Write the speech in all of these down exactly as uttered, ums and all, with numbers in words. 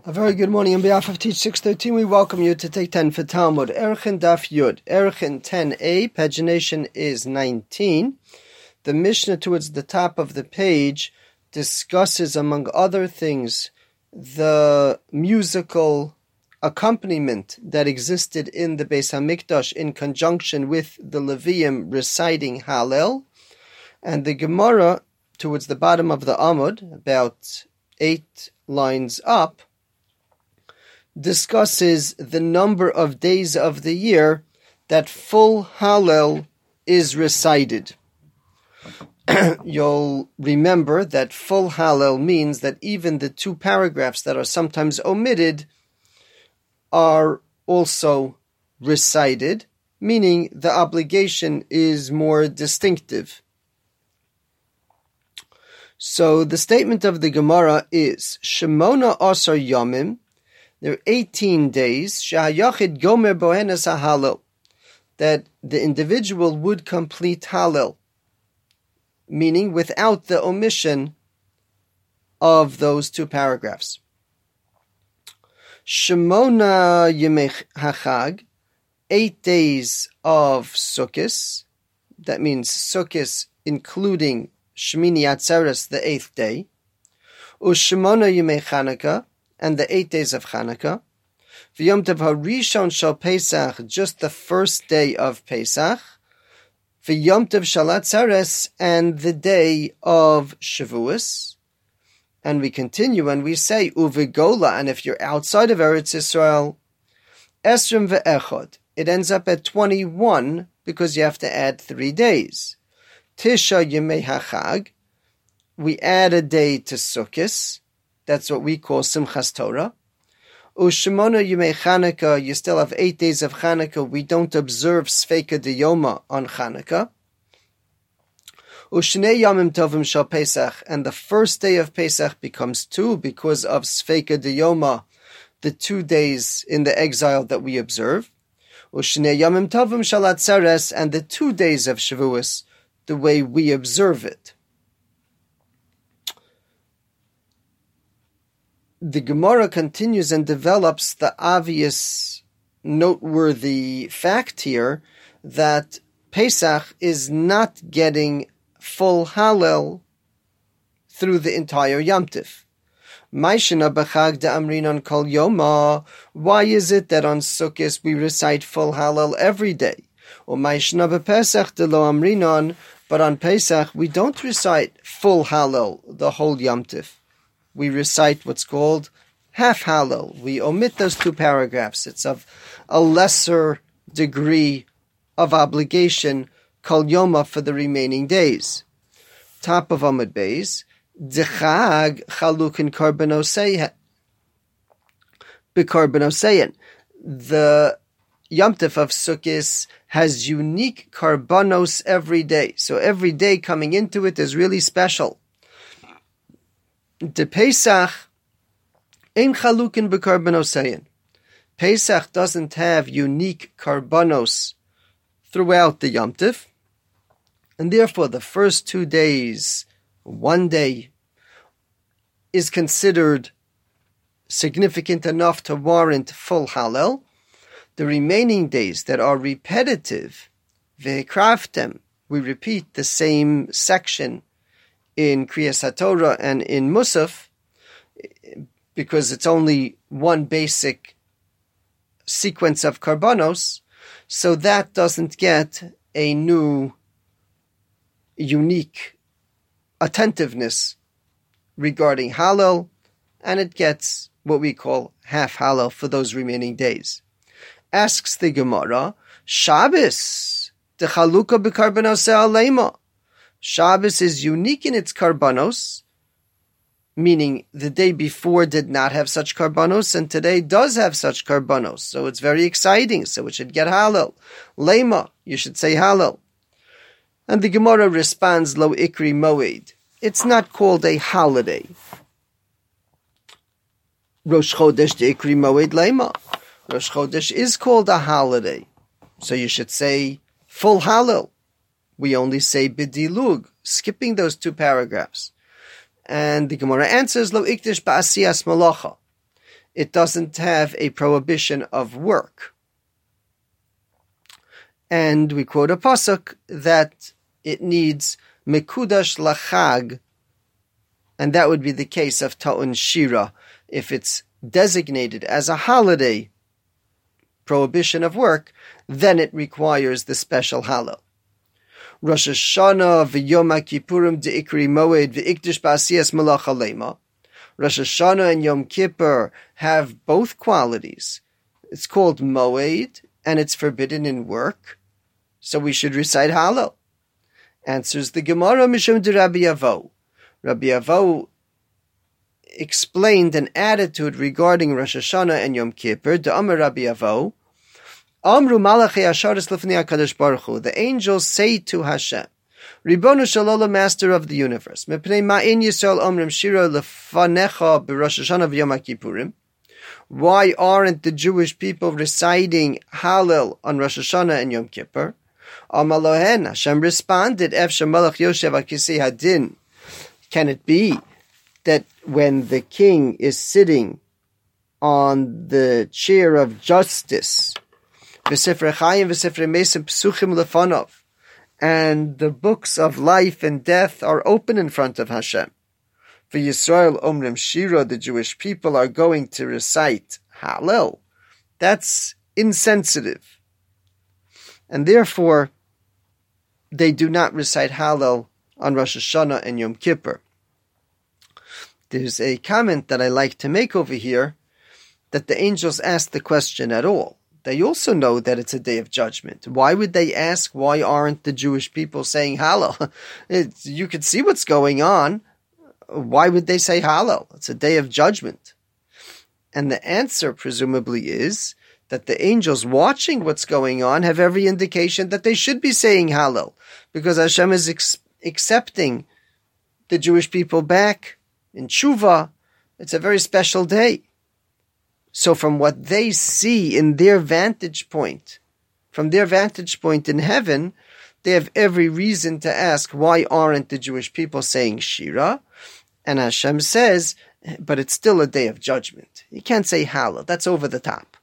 A very good morning. On behalf of Teach six thirteen, we welcome you to take ten for Talmud. Erchin Daf Yud. Erchin ten a, pagination is nineteen. The Mishnah towards the top of the page discusses, among other things, the musical accompaniment that existed in the Beis HaMikdash in conjunction with the Levium reciting Hallel. And the Gemara, towards the bottom of the Amud, about eight lines up, discusses the number of days of the year that full Hallel is recited. You'll remember that full Hallel means that even the two paragraphs that are sometimes omitted are also recited, meaning the obligation is more distinctive. So the statement of the Gemara is, Shemona Asar Yamim, there are eighteen days, Shahayachid Gomer Bohenas HaHallel, that the individual would complete Hallel, meaning without the omission of those two paragraphs. Shemona Yemei HaChag, eight days of Sukkos, that means Sukkos including Shmini Atzeres, the eighth day, Ushemona Yemei Chanukah, and the eight days of Chanukah, V'yom Tov HaRishon Shal Pesach, just the first day of Pesach, V'yom Tov Shal Atzeres, and the day of Shavuos. And we continue and we say, Uvigola, and if you're outside of Eretz Yisrael, Esrim Ve'echod, it ends up at twenty-one because you have to add three days. Tisha Yemei HaChag, we add a day to Sukkos. That's what we call Simchas Torah. Ushemona Yemei Chanukah, you still have eight days of Chanukah. We don't observe Sfeika Diyoma on Chanukah. Ushnei Yamim Tovim Shal Pesach, and the first day of Pesach becomes two because of Sfeika Diyoma, the two days in the exile that we observe. Ushnei Yamim Tovim Shal Atzeres, and the two days of Shavuos, the way we observe it. The Gemara continues and develops the obvious, noteworthy fact here that Pesach is not getting full Hallel through the entire Yom Tif. Maishena b'chag de'amrinon kol yoma. Why is it that on Sukkot we recite full Hallel every day? Or Maishena b'Pesach de'lo amrinon, but on Pesach we don't recite full Hallel the whole Yom Tif. We recite what's called half Hallel. We omit those two paragraphs. It's of a lesser degree of obligation, Kol Yoma, for the remaining days. Top of Amud Beis, D'chag Chalukin Karbanosei B'Karbanoseian. The Yom Tov of Sukkot has unique karbanos every day. So every day coming into it is really special. The Pesach ein chalukin b'karbanoseian. Pesach doesn't have unique karbanos throughout the Yom Tov, and therefore the first two days, one day, is considered significant enough to warrant full Hallel. The remaining days that are repetitive, ve'kraftem, we repeat the same section in Kriyas HaTorah and in Musaf, because it's only one basic sequence of karbanos, so that doesn't get a new, unique attentiveness regarding Hallel, and it gets what we call half Hallel for those remaining days. Asks the Gemara, Shabbos, the Chalukah b'karbanosei aleima. Shabbos is unique in its karbanos, meaning the day before did not have such karbanos, and today does have such karbanos. So it's very exciting, so it should get Hallel. Lema, you should say Hallel. And the Gemara responds, Lo ikri moed. It's not called a holiday. Rosh Chodesh de ikri moed lema. Rosh Chodesh is called a holiday. So you should say full Hallel. We only say bidilug, skipping those two paragraphs. And the Gemara answers, Lo ikdish ba'asiyas malacha. it doesn't have a prohibition of work. And we quote a pasuk that it needs mekudash lachag, and that would be the case of ta'un shira. If it's designated as a holiday, prohibition of work, then it requires the special hallel. Rosh Hashanah v'Yom HaKippurim de'ikri moed v'ikdish ba'asiyas malacha lema. Rosh Hashanah and Yom Kippur have both qualities. It's called moed, and it's forbidden in work, so we should recite hallel. Answers the Gemara Mishum de Rabbi Avo. Rabbi Avo explained an attitude regarding Rosh Hashanah and Yom Kippur. The Amar Rabbi Avo, Amru Malachi Asharis Lefnei HaKadosh Baruch Hu. The angels say to Hashem, Ribonu Shel Olam, Master of the universe, Mepnei Ma'in Yisrael Omrim Shira Lefanecha B'Rosh Hashanah v'Yom HaKippurim. Why aren't the Jewish people reciting Hallel on Rosh Hashanah and Yom Kippur? Amalohen, Hashem responded, Efshe Malach Yoshev HaKisei Hadin. Can it be that when the king is sitting on the chair of justice, V'Sifrei Chaim V'Sifrei Mesim Psuchim Lefanov, and the books of life and death are open in front of Hashem, for Yisrael Omrim Shira, the Jewish people are going to recite Hallel? That's insensitive. And therefore, they do not recite Hallel on Rosh Hashanah and Yom Kippur. There's a comment that I like to make over here, that the angels asked the question at all. They also know that it's a day of judgment. Why would they ask, why aren't the Jewish people saying Hallel? It's, you could see what's going on. Why would they say Hallel? It's a day of judgment. And the answer presumably is that the angels watching what's going on have every indication that they should be saying Hallel, because Hashem is ex- accepting the Jewish people back in Tshuva. It's a very special day. So from what they see in their vantage point, from their vantage point in heaven, they have every reason to ask, why aren't the Jewish people saying Shira? And Hashem says, but it's still a day of judgment. You can't say Hallel. That's over the top.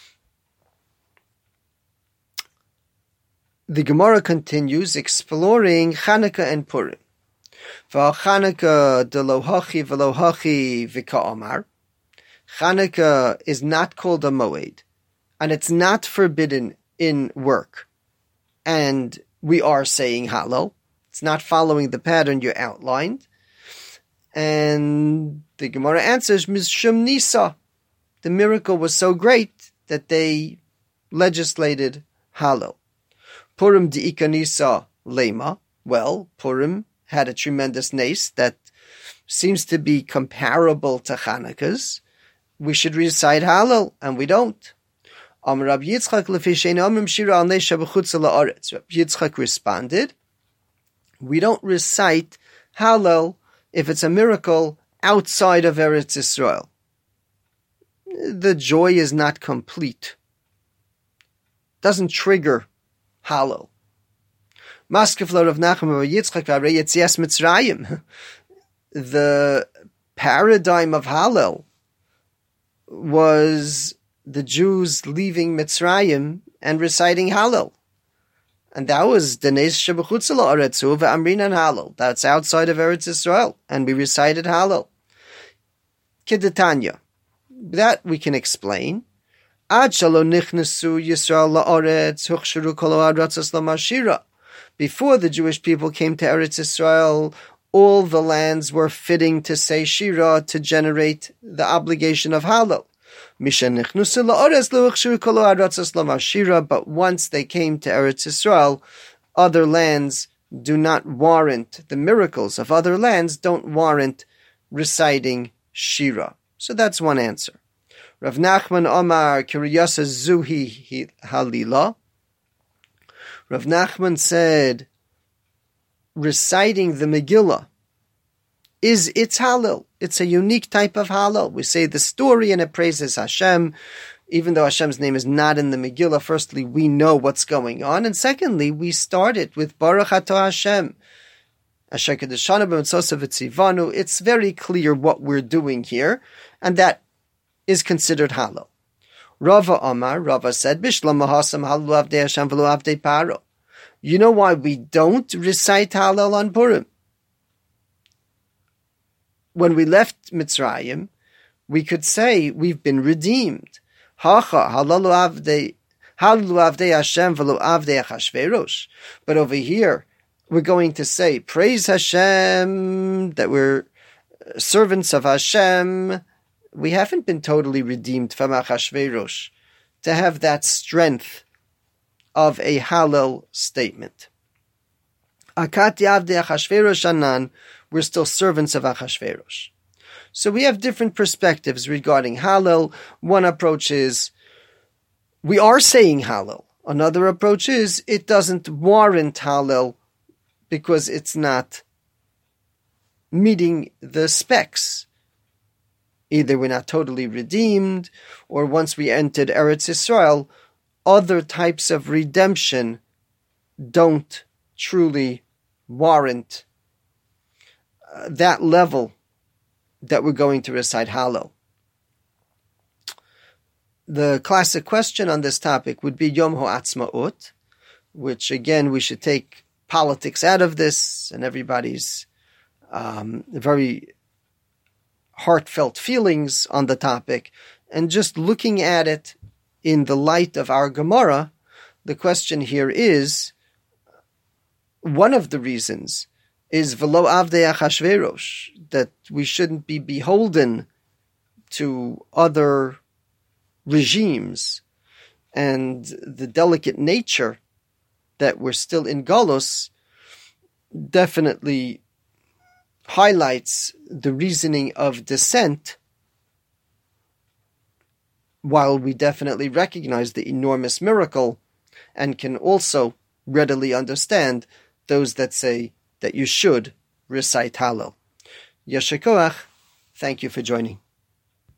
The Gemara continues exploring Chanukah and Purim. V'Chanukah de lo hachi v'lo hachi v'ka'amar. Chanukah is not called a moed, and it's not forbidden in work. And we are saying Hallel. It's not following the pattern you outlined. And the Gemara answers, Mishum Nisa. The miracle was so great that they legislated Hallel. Purim di'ika Nisa lema. Well, Purim had a tremendous nace that seems to be comparable to Chanukah's. We should recite Hallel, and we don't. Amar Rabbi Yitzchak lefi she'ein omrim shira al neisha b'chutz la'aretz. Rabbi Yitzchak responded, we don't recite Hallel if it's a miracle outside of Eretz Yisrael. The joy is not complete. Doesn't trigger Hallel. Maskef lo Rav Nachman Rabbi Yitzchak v'arei yetzias Mitzrayim. The paradigm of Hallel was the Jews leaving Mitzrayim and reciting Hallel. And that was Denes Shebechutz La'aretzu v'amrinan Hallel. That's outside of Eretz Yisrael. And we recited Hallel. Kedetanya. That we can explain. Ad shalo nichnesu Yisrael la'aretz huchshiru kol ha'aratzos lamashira. Before the Jewish people came to Eretz Yisrael, all the lands were fitting to say Shira to generate the obligation of Hallel. But once they came to Eretz Yisrael, other lands do not warrant, the miracles of other lands don't warrant reciting Shira. So that's one answer. Rav Nachman Omar Kiriyasa Zuhi Halila. Rav Nachman said, reciting the Megillah is its Hallel. It's a unique type of Hallel. We say the story and it praises Hashem. Even though Hashem's name is not in the Megillah, firstly, we know what's going on. And secondly, we start it with Baruch Atah Hashem. Asher Kedeshanu b'mitzvosav v'tzivanu. It's very clear what we're doing here. And that is considered Hallel. Rava Amar, Rava said, Bishlam Mahasam Hallel Avdei Hashem V'lo Avdei Paro. You know why we don't recite Hallel on Purim? When we left Mitzrayim, we could say we've been redeemed. Hacha Hallelu Avdei Hallelu Avdei Hashem V'lo Avdei Achashverosh. But over here, we're going to say, praise Hashem, that we're servants of Hashem. We haven't been totally redeemed from Achashverosh to have that strength of a Hallel statement. Akati Avdei Achashverosh Anan, we're still servants of Achashverosh. So we have different perspectives regarding Hallel. One approach is, we are saying Hallel. Another approach is, it doesn't warrant Hallel because it's not meeting the specs. Either we're not totally redeemed, or once we entered Eretz Yisrael, other types of redemption don't truly warrant uh, that level that we're going to recite Hallel. The classic question on this topic would be Yom HaAtzmaut, which again we should take politics out of this and everybody's um, very heartfelt feelings on the topic, and just looking at it in the light of our Gemara, the question here is, one of the reasons is V'lo Avdei Achashverosh, that we shouldn't be beholden to other regimes, and the delicate nature that we're still in Galus definitely highlights the reasoning of dissent, while we definitely recognize the enormous miracle and can also readily understand those that say that you should recite Hallel. Yasher koach. Thank you for joining.